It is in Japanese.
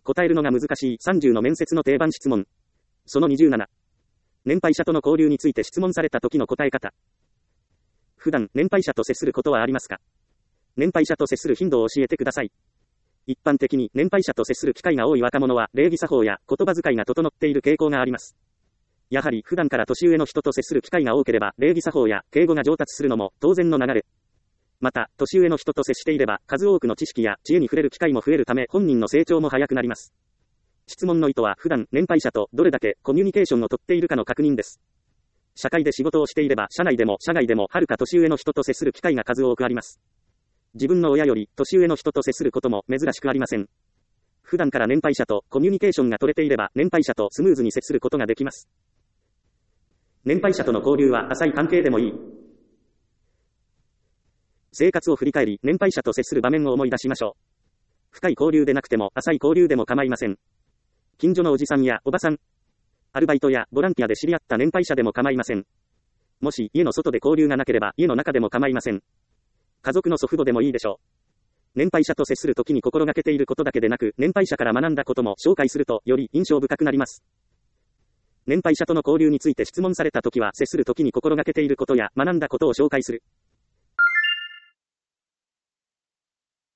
答えるのが難しい30の面接の定番質問。その27。年配者との交流について質問された時の答え方。普段、年配者と接することはありますか？年配者と接する頻度を教えてください。一般的に年配者と接する機会が多い若者は礼儀作法や言葉遣いが整っている傾向があります。やはり普段から年上の人と接する機会が多ければ礼儀作法や敬語が上達するのも当然の流れ。また、年上の人と接していれば数多くの知識や知恵に触れる機会も増えるため本人の成長も早くなります。質問の意図は普段年配者とどれだけコミュニケーションをとっているかの確認です。社会で仕事をしていれば社内でも社外でもはるか年上の人と接する機会が数多くあります。自分の親より年上の人と接することも珍しくありません。普段から年配者とコミュニケーションが取れていれば年配者とスムーズに接することができます。年配者との交流は浅い関係でもいい。生活を振り返り年配者と接する場面を思い出しましょう。深い交流でなくても浅い交流でも構いません。近所のおじさんやおばさん、アルバイトやボランティアで知り合った年配者でも構いません。もし家の外で交流がなければ家の中でも構いません。家族の祖父母でもいいでしょう。年配者と接するときに心がけていることだけでなく、年配者から学んだことも紹介するとより印象深くなります。年配者との交流について質問されたときは、接するときに心がけていることや学んだことを紹介する。